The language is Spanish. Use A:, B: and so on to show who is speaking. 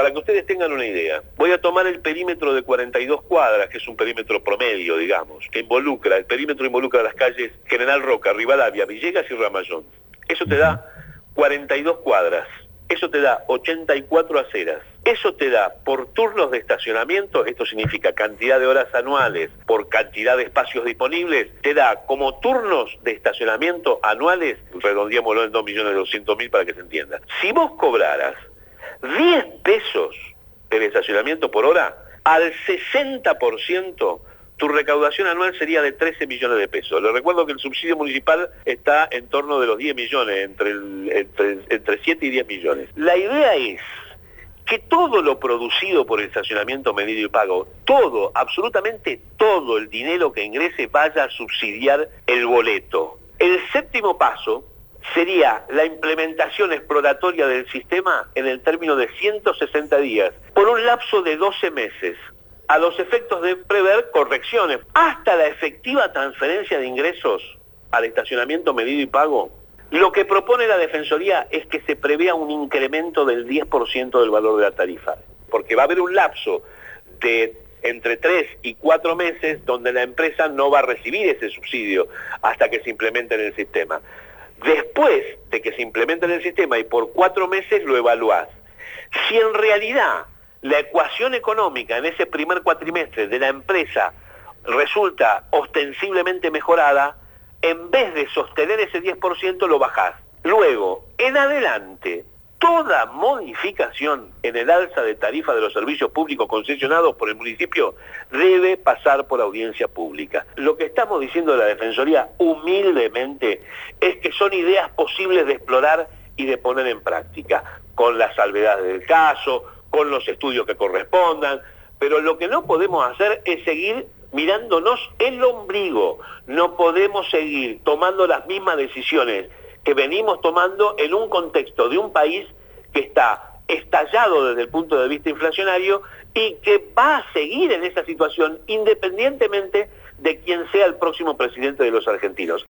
A: Para que ustedes tengan una idea, voy a tomar el perímetro de 42 cuadras, que es un perímetro promedio, digamos, que involucra, el perímetro involucra las calles General Roca, Rivadavia, Villegas y Ramayón. Eso te da 42 cuadras, eso te da 84 aceras, eso te da por turnos de estacionamiento, esto significa cantidad de horas anuales por cantidad de espacios disponibles, te da como turnos de estacionamiento anuales, redondeémoslo en 2.200.000 para que se entienda. Si vos cobraras 10 pesos del estacionamiento por hora, al 60% tu recaudación anual sería de 13 millones de pesos. Les recuerdo que el subsidio municipal está en torno de los 10 millones, entre 7 y 10 millones. La idea es que todo lo producido por el estacionamiento medido y pago, todo, absolutamente todo el dinero que ingrese vaya a subsidiar el boleto. El séptimo paso sería la implementación exploratoria del sistema en el término de 160 días, por un lapso de 12 meses, a los efectos de prever correcciones, hasta la efectiva transferencia de ingresos al estacionamiento medido y pago. Lo que propone la Defensoría es que se prevea un incremento del 10% del valor de la tarifa, porque va a haber un lapso de entre 3 y 4 meses donde la empresa no va a recibir ese subsidio hasta que se implemente en el sistema. Después de que se implemente en el sistema y por 4 meses lo evaluás. Si en realidad la ecuación económica en ese primer cuatrimestre de la empresa resulta ostensiblemente mejorada, en vez de sostener ese 10% lo bajás. Luego, en adelante, toda modificación en el alza de tarifa de los servicios públicos concesionados por el municipio debe pasar por audiencia pública. Lo que estamos diciendo de la Defensoría humildemente es que son ideas posibles de explorar y de poner en práctica, con las salvedades del caso, con los estudios que correspondan, pero lo que no podemos hacer es seguir mirándonos el ombligo. No podemos seguir tomando las mismas decisiones que venimos tomando en un contexto de un país que está estallado desde el punto de vista inflacionario y que va a seguir en esa situación independientemente de quién sea el próximo presidente de los argentinos.